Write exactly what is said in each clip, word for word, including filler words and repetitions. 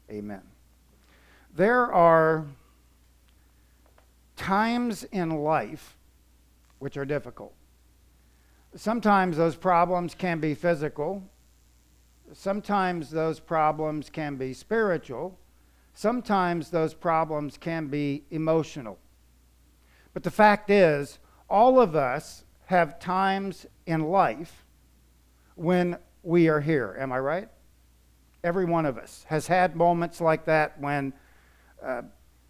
Amen. There are times in life which are difficult. Sometimes those problems can be physical. Sometimes those problems can be spiritual. Sometimes those problems can be emotional. But the fact is, all of us have times in life when we are here. Am I right? Every one of us has had moments like that when uh,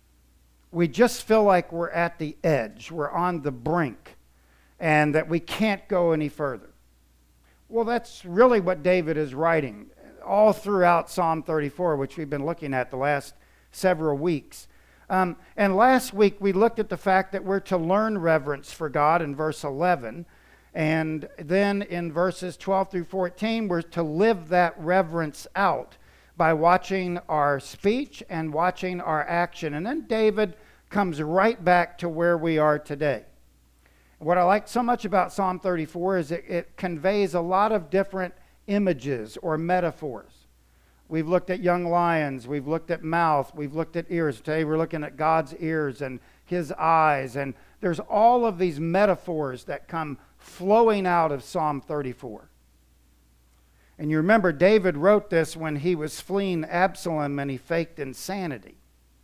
we just feel like we're at the edge, we're on the brink, and that we can't go any further. Well, that's really what David is writing all throughout Psalm thirty-four, which we've been looking at the last several weeks. Um, and last week we looked at the fact that we're to learn reverence for God in verse eleven. And then in verses twelve through fourteen, we're to live that reverence out by watching our speech and watching our action. And then David comes right back to where we are today. What I like so much about Psalm thirty-four is it, it conveys a lot of different images or metaphors. We've looked at young lions, we've looked at mouth, we've looked at ears. Today we're looking at God's ears and his eyes. And there's all of these metaphors that come flowing out of Psalm thirty-four. And you remember David wrote this when he was fleeing Absalom and he faked insanity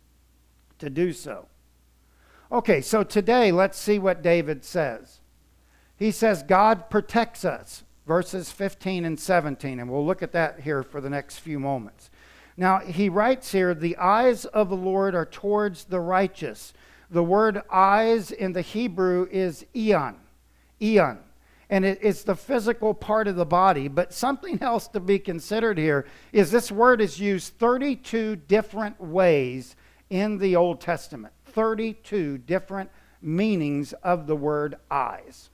to do so. Okay, so today let's see what David says. He says God protects us, verses fifteen and seventeen, and we'll look at that here for the next few moments. Now, he writes here, the eyes of the Lord are towards the righteous. The word eyes in the Hebrew is eon. Eon. And it, it's the physical part of the body. But something else to be considered here is this word is used thirty-two different ways in the Old Testament. thirty-two different meanings of the word eyes.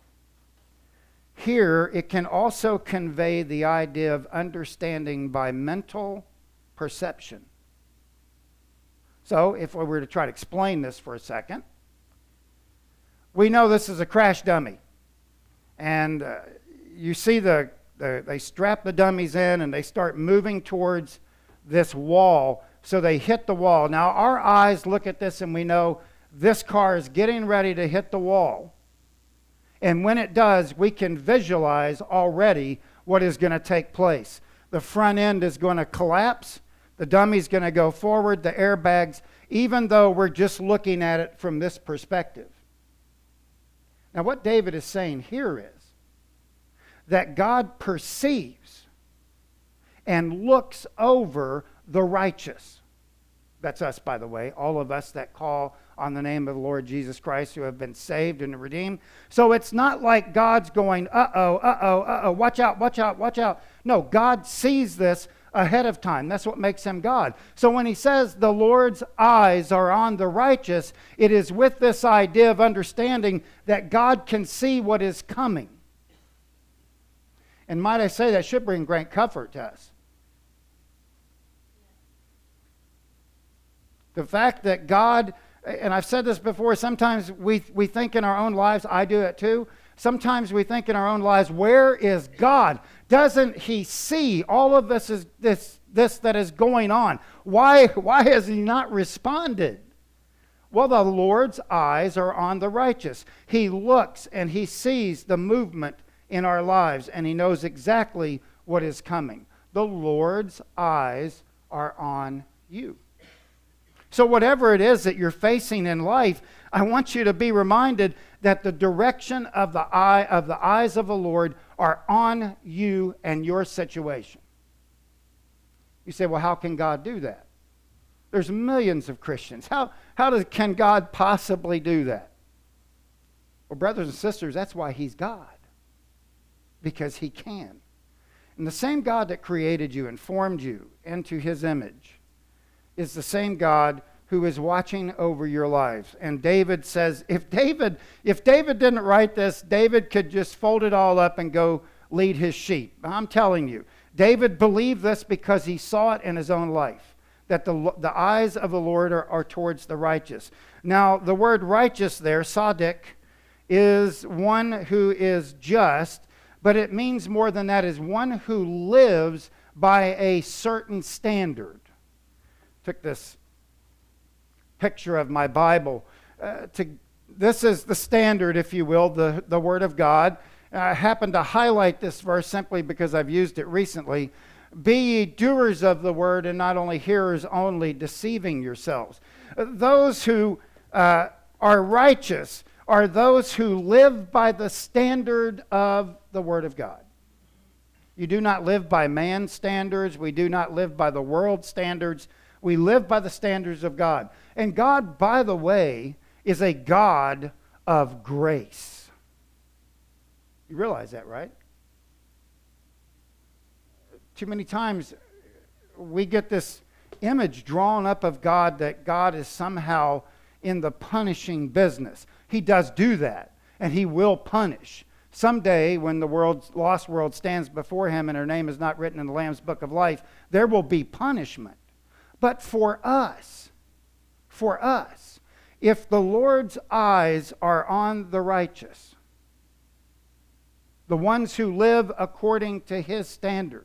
Here, it can also convey the idea of understanding by mental perception. So, if we were to try to explain this for a second, we know this is a crash dummy. And uh, you see the, the, they strap the dummies in and they start moving towards this wall. So they hit the wall. Now our eyes look at this and we know this car is getting ready to hit the wall. And when it does, we can visualize already what is going to take place. The front end is going to collapse. The dummy's going to go forward, the airbags, even though we're just looking at it from this perspective. Now what David is saying here is that God perceives and looks over the righteous. That's us, by the way, all of us that call on the name of the Lord Jesus Christ who have been saved and redeemed. So it's not like God's going, uh-oh, uh-oh, uh-oh, watch out, watch out, watch out. No, God sees this ahead of time. That's what makes him God. So when he says the Lord's eyes are on the righteous, it is with this idea of understanding that God can see what is coming. And might I say, that should bring great comfort to us. The fact that God, and I've said this before, sometimes we, we think in our own lives, I do it too, sometimes we think in our own lives, where is God? Doesn't he see all of this is this this that is going on? Why, why has he not responded? Well, the Lord's eyes are on the righteous. He looks and he sees the movement in our lives and he knows exactly what is coming. The Lord's eyes are on you. So whatever it is that you're facing in life, I want you to be reminded that the direction of the eye of the eyes of the Lord are on you and your situation. You say, well, how can God do that? There's millions of Christians. How, how does, can God possibly do that? Well, brothers and sisters, that's why he's God. Because he can. And the same God that created you and formed you into his image is the same God who is watching over your lives. And David says, if David, if David didn't write this, David could just fold it all up and go lead his sheep. I'm telling you, David believed this because he saw it in his own life, that the, the eyes of the Lord are, are towards the righteous. Now, the word righteous there, Sadiq, is one who is just, but it means more than that, is one who lives by a certain standard. took this picture of my Bible. Uh, to This is the standard, if you will, the, the Word of God. I happen to highlight this verse simply because I've used it recently. Be ye doers of the word and not only hearers only, deceiving yourselves. Those who uh, are righteous are those who live by the standard of the Word of God. You do not live by man's standards. We do not live by the world's standards. We live by the standards of God. And God, by the way, is a God of grace. You realize that, right? Too many times we get this image drawn up of God that God is somehow in the punishing business. He does do that, and he will punish. Someday, when the world's, lost world stands before him and her name is not written in the Lamb's Book of Life, there will be punishment. But for us, for us, if the Lord's eyes are on the righteous, the ones who live according to his standards,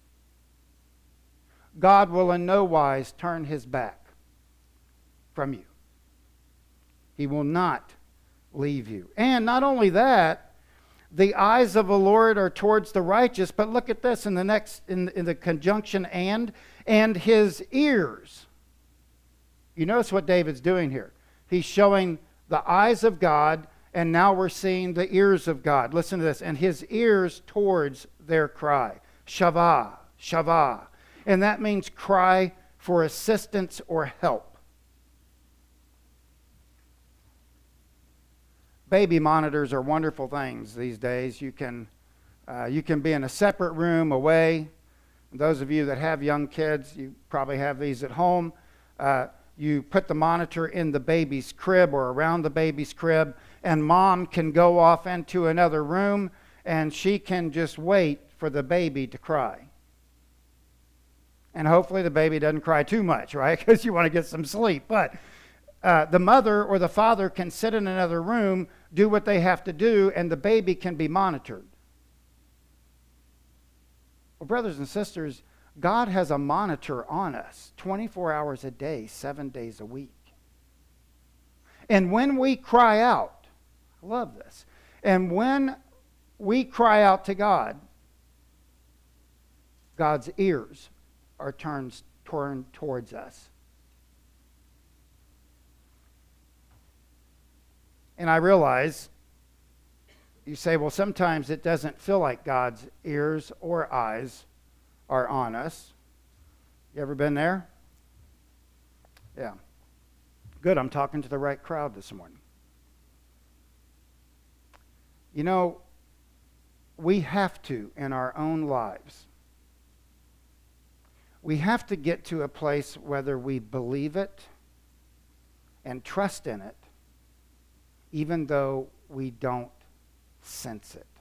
God will in no wise turn his back from you. He will not leave you. And not only that, the eyes of the Lord are towards the righteous, but look at this in the next, in, in the conjunction and, and his ears. You notice what David's doing here. He's showing the eyes of God, and now we're seeing the ears of God. Listen to this. And his ears towards their cry. Shavah, Shavah. And that means cry for assistance or help. Baby monitors are wonderful things these days. You can, uh, you can be in a separate room away. Those of you that have young kids, you probably have these at home. Uh, you put the monitor in the baby's crib or around the baby's crib, and mom can go off into another room, and she can just wait for the baby to cry. And hopefully the baby doesn't cry too much, right? Because you want to get some sleep. But uh, the mother or the father can sit in another room, do what they have to do, and the baby can be monitored. Well, brothers and sisters, God has a monitor on us twenty-four hours a day, seven days a week. And when we cry out, I love this, and when we cry out to God, God's ears are turned, turned towards us. And I realize, you say, well, sometimes it doesn't feel like God's ears or eyes are on us. You ever been there? Yeah. Good, I'm talking to the right crowd this morning. You know, we have to, in our own lives, we have to get to a place whether we believe it and trust in it, even though we don't sense it.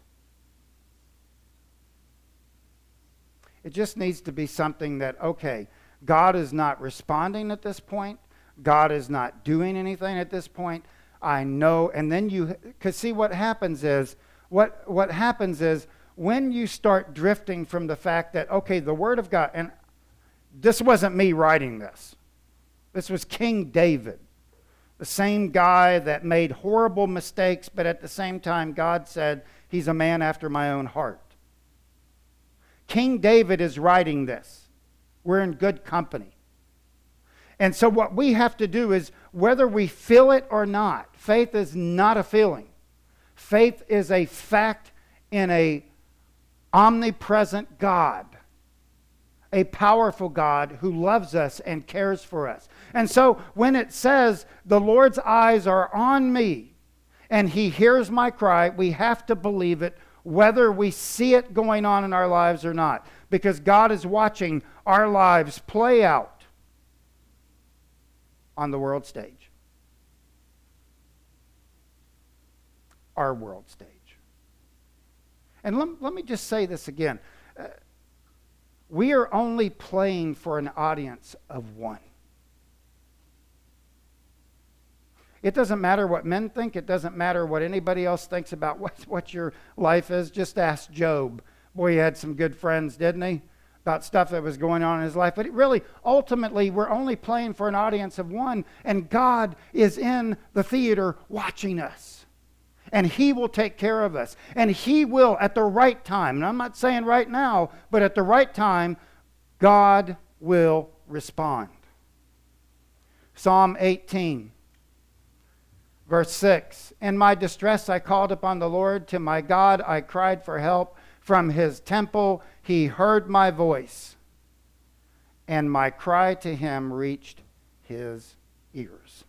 It just needs to be something that, okay, God is not responding at this point. God is not doing anything at this point. I know. And then you, because see what happens is, what, what happens is when you start drifting from the fact that, okay, the Word of God, and this wasn't me writing this. This was King David. The same guy that made horrible mistakes, but at the same time, God said, he's a man after my own heart. King David is writing this. We're in good company. And so what we have to do is, whether we feel it or not, faith is not a feeling. Faith is a fact in a omnipresent God. A powerful God who loves us and cares for us. And so when it says, the Lord's eyes are on me and he hears my cry, we have to believe it whether we see it going on in our lives or not. Because God is watching our lives play out on the world stage. Our world stage. And let, let me just say this again. Uh, We are only playing for an audience of one. It doesn't matter what men think. It doesn't matter what anybody else thinks about what, what your life is. Just ask Job. Boy, he had some good friends, didn't he? about stuff that was going on in his life. But it really, ultimately, we're only playing for an audience of one, and God is in the theater watching us. And He will take care of us. And He will, at the right time, and I'm not saying right now, but at the right time, God will respond. Psalm eighteen, verse six. In my distress I called upon the Lord. To my God I cried for help. From His temple He heard my voice, and my cry to Him reached His ears.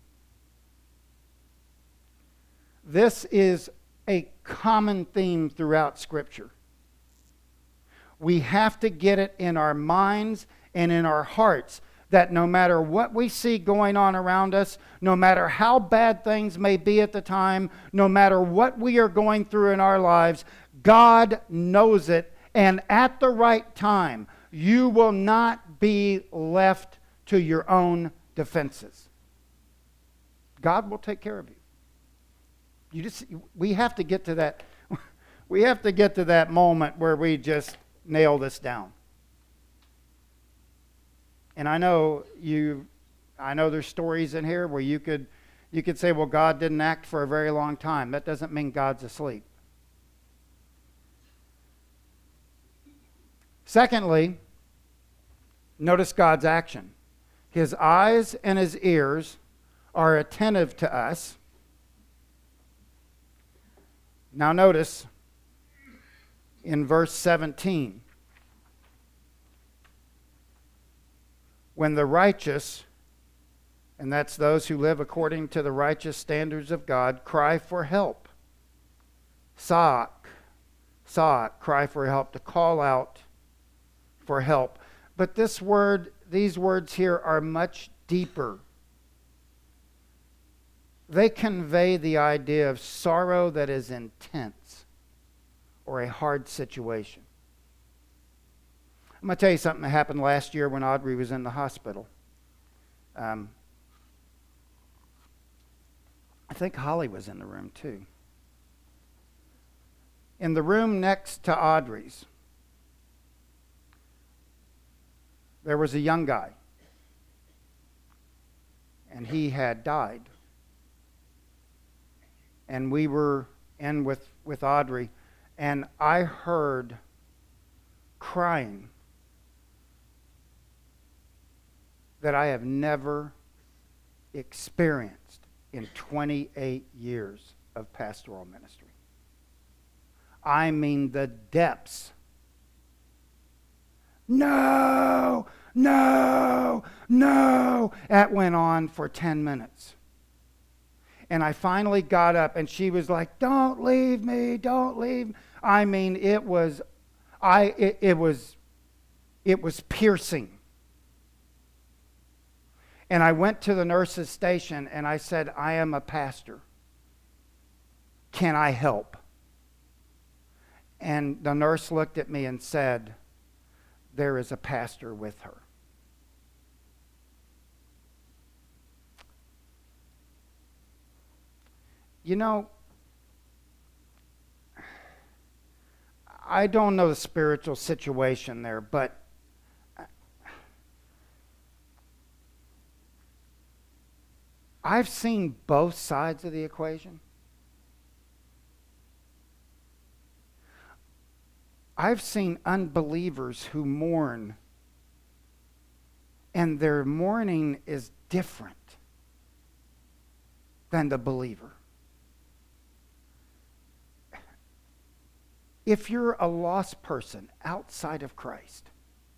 This is a common theme throughout Scripture. We have to get it in our minds and in our hearts that no matter what we see going on around us, no matter how bad things may be at the time, no matter what we are going through in our lives, God knows it, and at the right time, you will not be left to your own defenses. God will take care of you. You just, we have to get to that, we have to get to that moment where we just nail this down. And I know you, I know there's stories in here where you could, you could say, well, God didn't act for a very long time. That doesn't mean God's asleep. Secondly, notice God's action. His eyes and His ears are attentive to us. Now notice in verse seventeen, when the righteous, and that's those who live according to the righteous standards of God, cry for help. Sa'ak, sa'ak, cry for help, to call out for help. But this word, these words here are much deeper. They convey the idea of sorrow that is intense or a hard situation. I'm going to tell you something that happened last year when Audrey was in the hospital. Um, I think Holly was in the room too. In the room next to Audrey's, there was a young guy, and he had died. And we were in with, with Audrey, and I heard crying that I have never experienced in twenty-eight years of pastoral ministry. I mean the depths. No, no, no. That went on for ten minutes. And I finally got up, and she was like, don't leave me, don't leave. I mean, it was, I, it, it was, it was piercing. And I went to the nurse's station, and I said, I am a pastor. Can I help? And the nurse looked at me and said, there is a pastor with her. You know, I don't know the spiritual situation there, but I've seen both sides of the equation. I've seen unbelievers who mourn, and their mourning is different than the believer. If you're a lost person outside of Christ,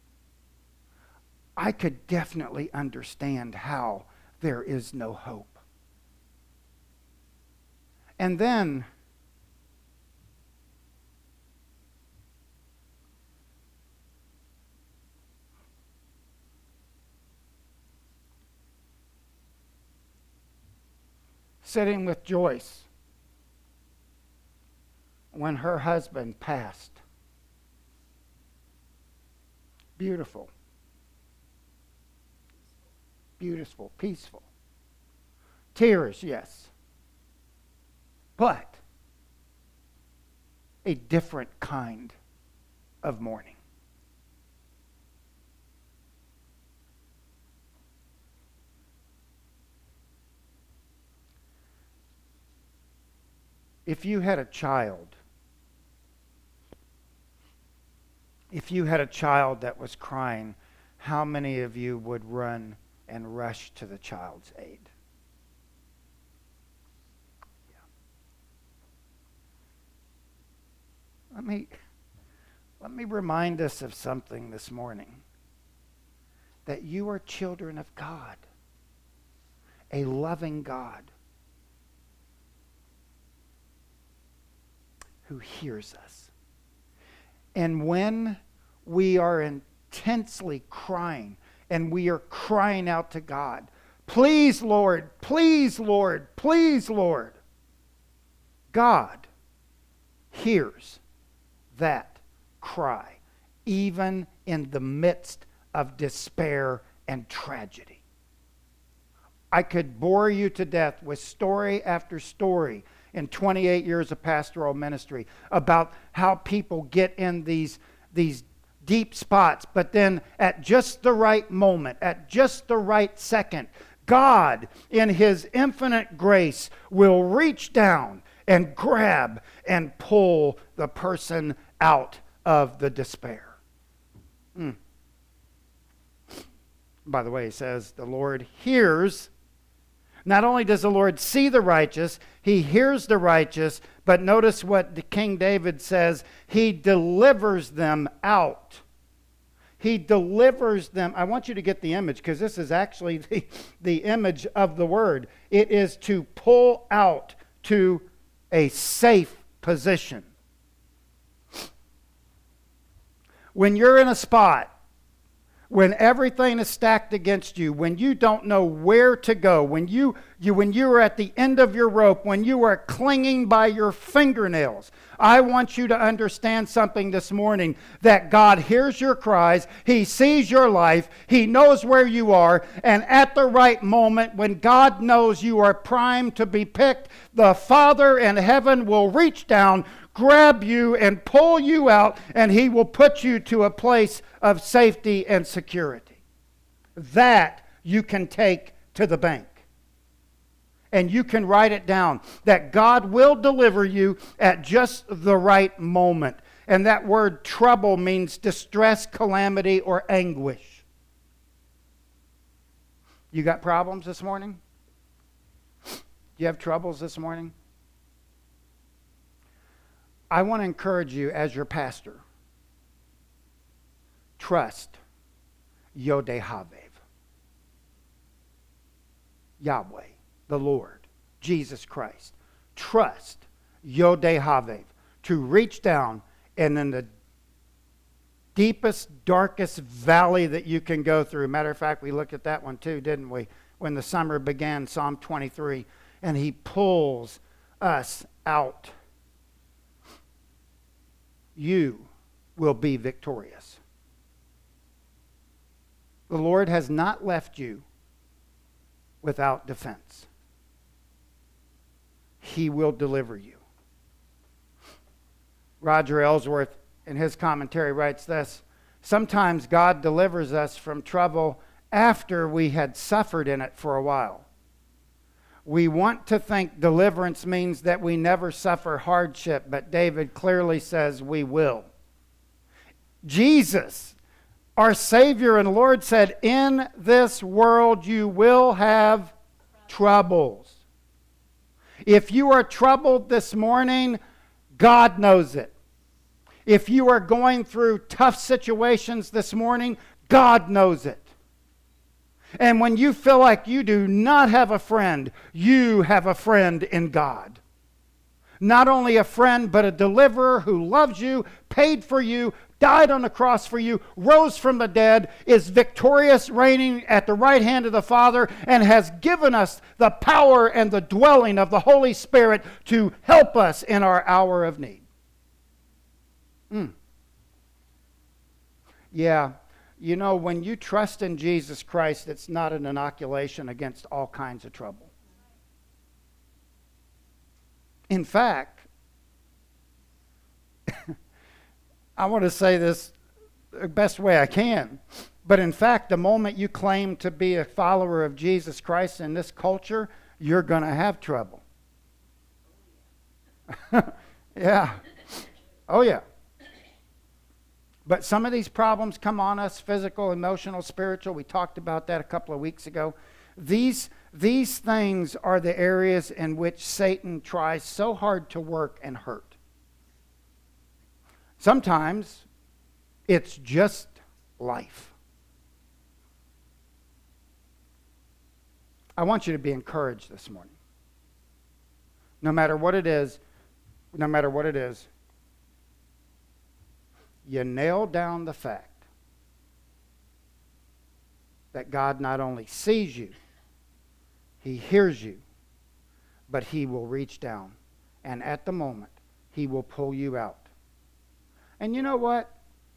I could definitely understand how there is no hope. And then sitting with Joyce when her husband passed. Beautiful. Beautiful, peaceful. Tears, yes. But a different kind of mourning. If you had a child, if you had a child that was crying, how many of you would run and rush to the child's aid? Yeah. Let me, let me remind us of something this morning. That you are children of God, a loving God who hears us. And when we are intensely crying and we are crying out to God, please, Lord, please, Lord, please, Lord, God hears that cry, even in the midst of despair and tragedy. I could bore you to death with story after story in twenty-eight years of pastoral ministry about how people get in these, these deep spots, but then at just the right moment, at just the right second, God, in His infinite grace, will reach down and grab and pull the person out of the despair. Mm. By the way, He says the Lord hears. Not only does the Lord see the righteous, He hears the righteous, but notice what King David says, He delivers them out. He delivers them. I want you to get the image, because this is actually the, the image of the word. It is to pull out to a safe position. When you're in a spot, when everything is stacked against you, when you don't know where to go, when you, you when you are at the end of your rope, when you are clinging by your fingernails, I want you to understand something this morning, that God hears your cries, He sees your life, He knows where you are, and at the right moment, when God knows you are primed to be picked, the Father in heaven will reach down, grab you and pull you out, and He will put you to a place of safety and security. That you can take to the bank. And you can write it down, that God will deliver you at just the right moment. And that word trouble means distress, calamity, or anguish. You got problems this morning? Do you have troubles this morning? I want to encourage you as your pastor. Trust Yod-Heh-Vav. Yahweh, the Lord, Jesus Christ. Trust Yod-Heh-Vav to reach down, and in the deepest, darkest valley that you can go through. Matter of fact, we looked at that one too, didn't we? When the summer began, Psalm twenty-three. And He pulls us out. You will be victorious. The Lord has not left you without defense. He will deliver you. Roger Ellsworth, in his commentary, writes this: sometimes God delivers us from trouble after we had suffered in it for a while. We want to think deliverance means that we never suffer hardship, but David clearly says we will. Jesus, our Savior and Lord, said, in this world you will have troubles. If you are troubled this morning, God knows it. If you are going through tough situations this morning, God knows it. And when you feel like you do not have a friend, you have a friend in God. Not only a friend, but a deliverer who loves you, paid for you, died on the cross for you, rose from the dead, is victorious, reigning at the right hand of the Father, and has given us the power and the dwelling of the Holy Spirit to help us in our hour of need. Mm. Yeah. You know, when you trust in Jesus Christ, it's not an inoculation against all kinds of trouble. In fact, I want to say this the best way I can, but in fact, the moment you claim to be a follower of Jesus Christ in this culture, you're going to have trouble. Yeah. Oh, yeah. But some of these problems come on us, physical, emotional, spiritual. We talked about that a couple of weeks ago. These, these things are the areas in which Satan tries so hard to work and hurt. Sometimes it's just life. I want you to be encouraged this morning. No matter what it is, no matter what it is, you nail down the fact that God not only sees you, He hears you, but He will reach down, and at the moment, He will pull you out. And you know what?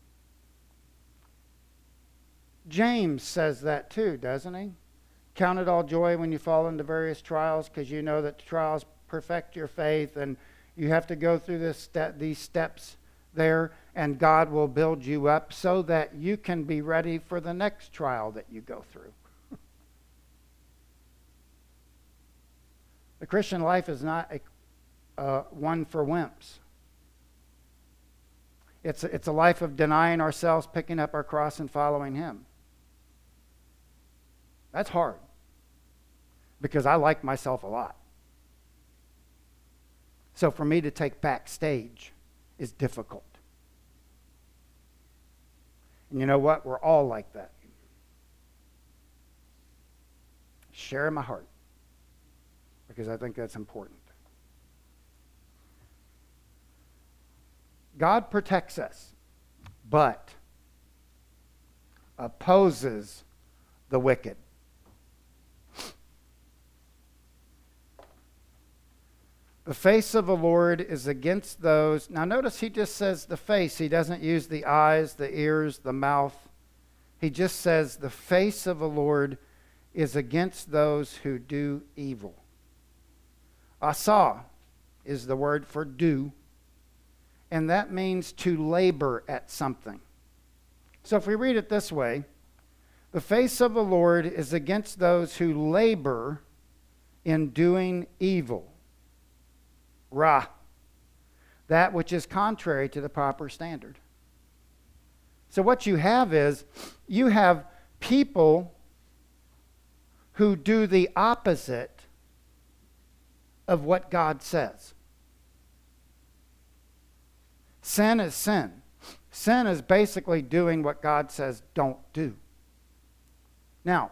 James says that too, doesn't he? Count it all joy when you fall into various trials, because you know that trials perfect your faith, and you have to go through this step, these steps there, and God will build you up so that you can be ready for the next trial that you go through. The Christian life is not a, uh, one for wimps. It's a, it's a life of denying ourselves, picking up our cross, and following Him. That's hard, because I like myself a lot. So for me to take backstage is difficult. And you know what? We're all like that. Share my heart, because I think that's important. God protects us, but opposes the wicked. The face of the Lord is against those. Now notice he just says the face. He doesn't use the eyes, the ears, the mouth. He just says the face of the Lord is against those who do evil. Asa is the word for do, and that means to labor at something. So if we read it this way, the face of the Lord is against those who labor in doing evil. Ra, that which is contrary to the proper standard. So what you have is, you have people who do the opposite of what God says. Sin is sin. Sin is basically doing what God says don't do. Now,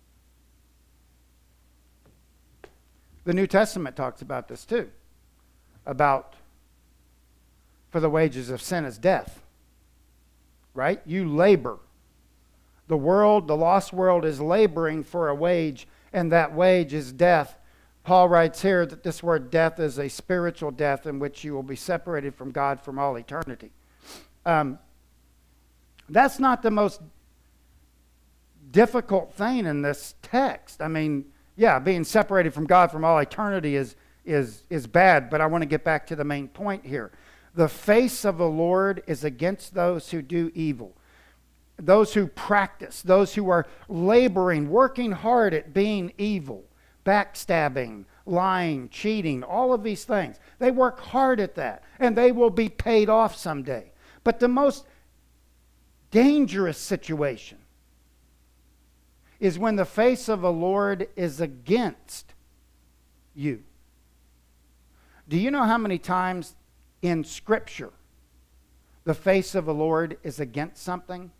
the New Testament talks about this too. About, for the wages of sin is death. Right? You labor. The world, the lost world, is laboring for a wage, and that wage is death. Paul writes here that this word death is a spiritual death in which you will be separated from God from all eternity. Um, that's not the most difficult thing in this text. I mean, yeah, being separated from God from all eternity is is is bad, but I want to get back to the main point here. The face of the Lord is against those who do evil, those who practice, those who are laboring, working hard at being evil, backstabbing, lying, cheating, all of these things. They work hard at that, and they will be paid off someday. But the most dangerous situation is when the face of the Lord is against you. Do you know how many times in Scripture the face of the Lord is against something?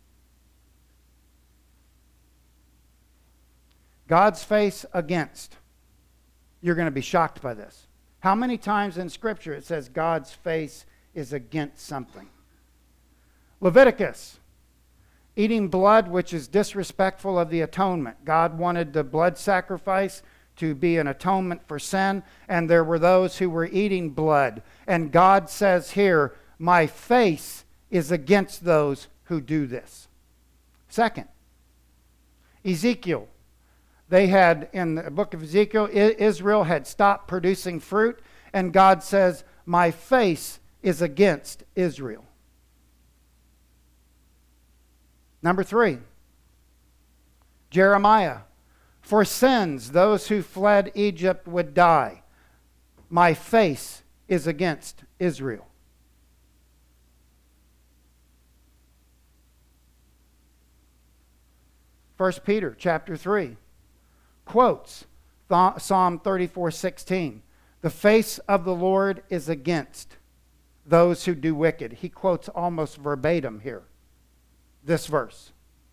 God's face against. You're going to be shocked by this. How many times in Scripture it says God's face is against something? Leviticus, eating blood which is disrespectful of the atonement. God wanted the blood sacrifice to be an atonement for sin, and there were those who were eating blood. And God says here, my face is against those who do this. Second, Ezekiel. They had, in the book of Ezekiel, Israel had stopped producing fruit, and God says, my face is against Israel. Number three, Jeremiah. For sins, those who fled Egypt would die. My face is against Israel. First Peter chapter three quotes Psalm thirty-four sixteen. The face of the Lord is against those who do wicked. He quotes almost verbatim here this verse.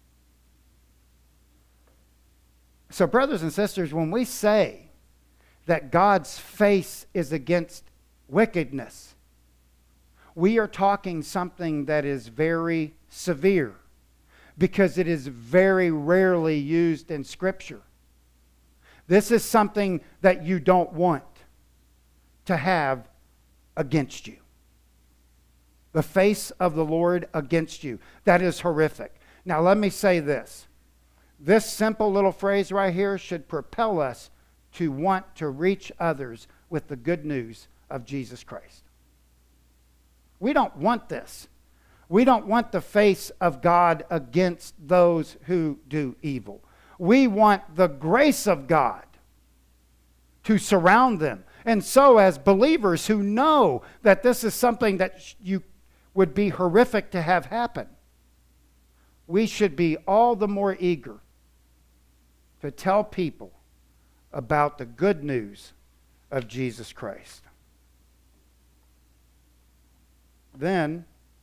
So, brothers and sisters, when we say that God's face is against wickedness, we are talking something that is very severe, because it is very rarely used in Scripture. This is something that you don't want to have against you. The face of the Lord against you. That is horrific. Now let me say this. This simple little phrase right here should propel us to want to reach others with the good news of Jesus Christ. We don't want this. We don't want the face of God against those who do evil. We want the grace of God to surround them. And so, as believers who know that this is something that you would be horrific to have happen, we should be all the more eager to tell people about the good news of Jesus Christ. Then,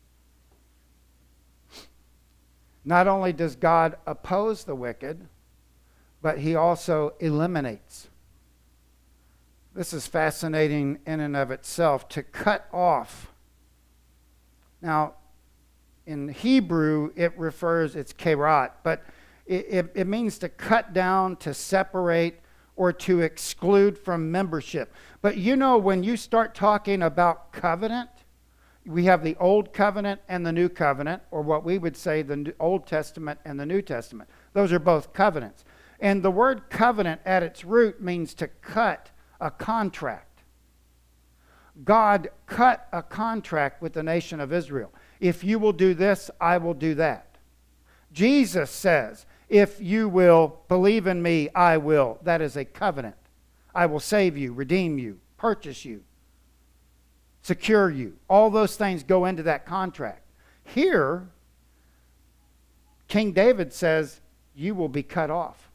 not only does God oppose the wicked, but he also eliminates. This is fascinating in and of itself, to cut off. Now, in Hebrew, it refers, it's kerat, but it, it, it means to cut down, to separate, or to exclude from membership. But you know, when you start talking about covenant, we have the Old Covenant and the New Covenant, or what we would say the Old Testament and the New Testament. Those are both covenants. And the word covenant at its root means to cut a contract. God cut a contract with the nation of Israel. If you will do this, I will do that. Jesus says, if you will believe in me, I will. That is a covenant. I will save you, redeem you, purchase you, secure you. All those things go into that contract. Here, King David says, you will be cut off.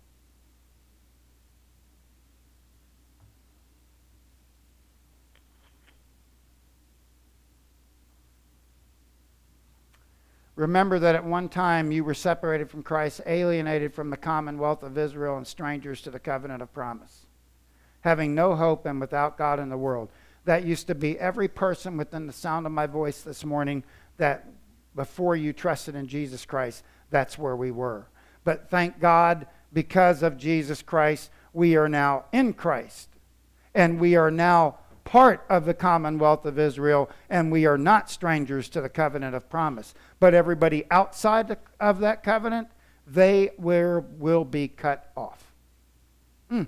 Remember that at one time you were separated from Christ, alienated from the commonwealth of Israel, and strangers to the covenant of promise, having no hope and without God in the world. That used to be every person within the sound of my voice this morning, that before you trusted in Jesus Christ, that's where we were. But thank God, because of Jesus Christ, we are now in Christ. And we are now part of the commonwealth of Israel, and we are not strangers to the covenant of promise. But everybody outside of that covenant, they will, will be cut off. Mm.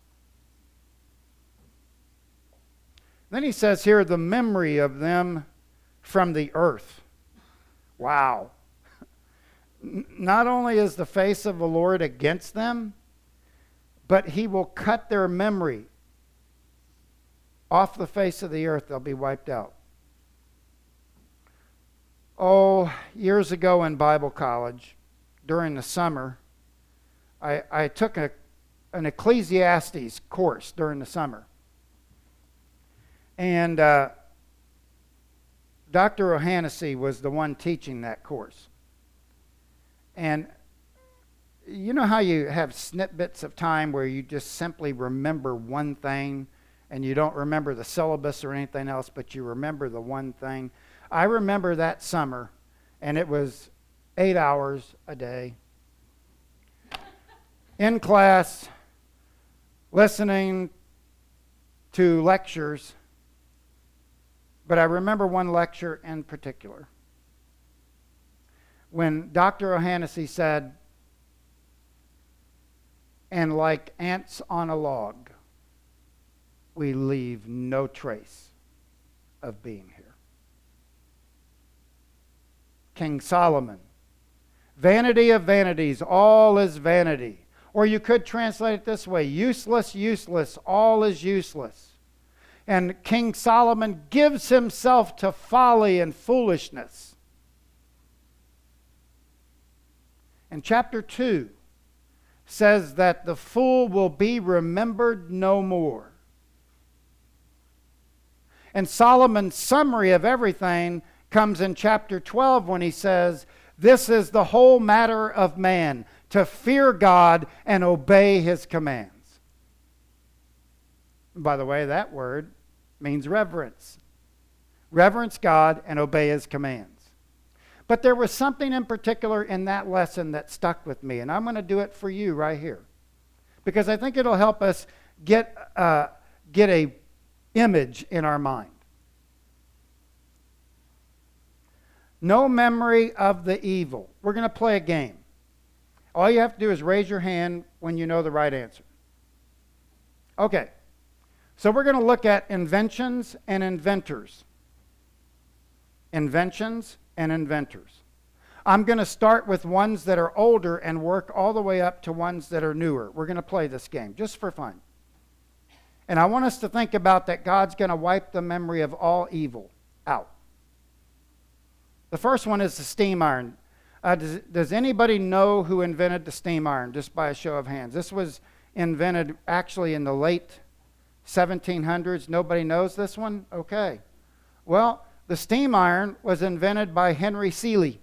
Then he says here, the memory of them from the earth. Wow. Not only is the face of the Lord against them, but he will cut their memory off the face of the earth. They'll be wiped out. Oh, years ago in Bible college, during the summer, I, I took a, an Ecclesiastes course during the summer. And uh, Doctor O'Hannesy was the one teaching that course. And you know how you have snippets of time where you just simply remember one thing, and you don't remember the syllabus or anything else, but you remember the one thing? I remember that summer, and it was eight hours a day in class, listening to lectures. But I remember one lecture in particular, when Doctor O'Hannesy said, and like ants on a log, we leave no trace of being here. King Solomon, vanity of vanities, all is vanity. Or you could translate it this way, useless, useless, all is useless. And King Solomon gives himself to folly and foolishness. And chapter two says that the fool will be remembered no more. And Solomon's summary of everything comes in chapter twelve when he says, this is the whole matter of man, to fear God and obey his commands. By the way, that word means reverence. Reverence God and obey his commands. But there was something in particular in that lesson that stuck with me, and I'm going to do it for you right here, because I think it'll help us get uh, get a image in our mind. No memory of the evil. We're going to play a game. All you have to do is raise your hand when you know the right answer. Okay. So we're going to look at inventions and inventors. Inventions and inventors. I'm going to start with ones that are older and work all the way up to ones that are newer. We're going to play this game just for fun. And I want us to think about that God's going to wipe the memory of all evil out. The first one is the steam iron. Uh, does, does anybody know who invented the steam iron, just by a show of hands? This was invented actually in the late seventeen hundreds. Nobody knows this one? Okay. Well, the steam iron was invented by Henry Seeley.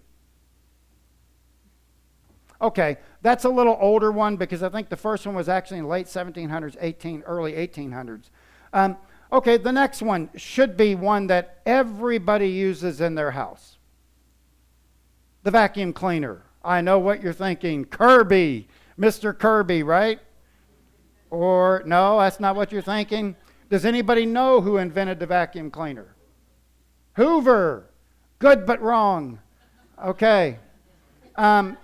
Okay, that's a little older one because I think the first one was actually in the late seventeen hundreds, eighteen, early eighteen hundreds. Um, okay, the next one should be one that everybody uses in their house. The vacuum cleaner. I know what you're thinking. Kirby. Mister Kirby, right? Or, no, that's not what you're thinking. Does anybody know who invented the vacuum cleaner? Hoover. Good but wrong. Okay. Um,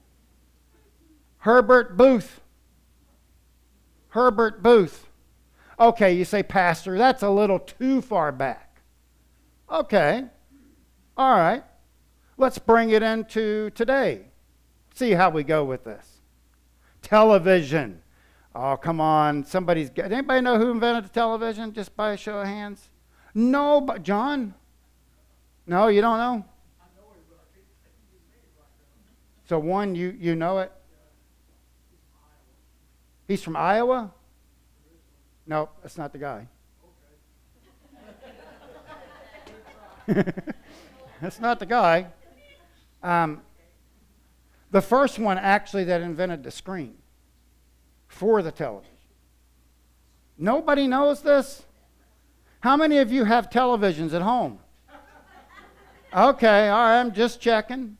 Herbert Booth. Herbert Booth. Okay, you say, Pastor, that's a little too far back. Okay. All right. Let's bring it into today. See how we go with this. Television. Oh, come on. Somebody's got, anybody know who invented the television? Just by a show of hands. No, but John? No, you don't know? So one, you, you know it? He's from Iowa? No, that's not the guy. That's not the guy. Um, the first one actually that invented the screen for the television. Nobody knows this? How many of you have televisions at home? Okay, all right, I'm just checking.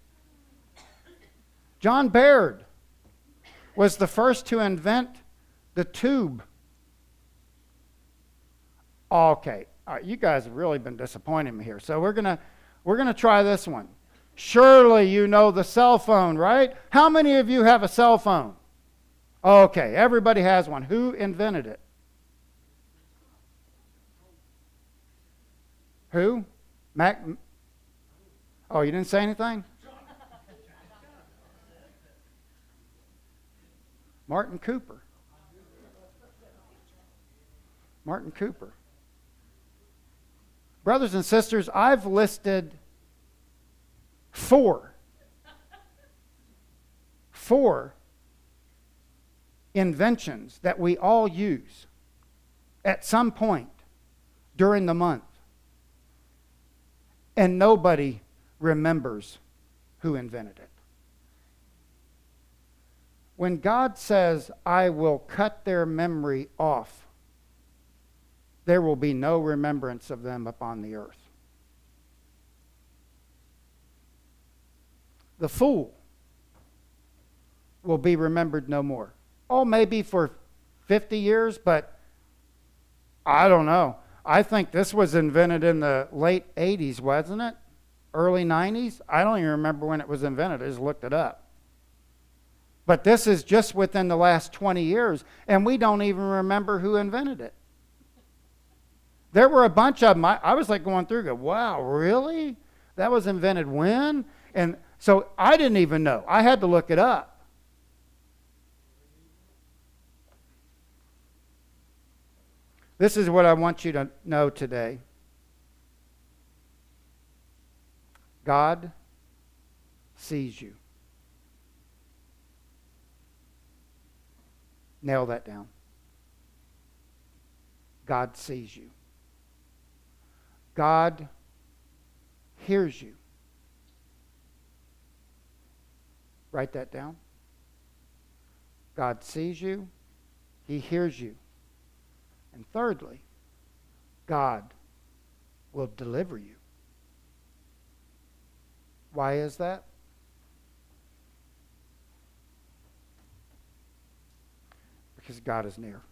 John Baird was the first to invent the tube. Okay, all right, you guys have really been disappointing me here. So we're gonna we're gonna try this one. Surely you know the cell phone, right? How many of you have a cell phone? Okay, everybody has one. Who invented it? Who? Mac? Oh, you didn't say anything? Martin Cooper. Martin Cooper. Brothers and sisters, I've listed four. Four inventions that we all use at some point during the month. And nobody remembers who invented it. When God says, I will cut their memory off, there will be no remembrance of them upon the earth. The fool will be remembered no more. Oh, maybe for fifty years, but I don't know. I think this was invented in the late eighties, wasn't it? Early nineties? I don't even remember when it was invented. I just looked it up. But this is just within the last twenty years, and we don't even remember who invented it. There were a bunch of them. I, I was like going through, go, wow, really? That was invented when? And so I didn't even know. I had to look it up. This is what I want you to know today. God sees you. Nail that down. God sees you. God hears you. Write that down. God sees you. He hears you. And thirdly, God will deliver you. Why is that? Because God is near.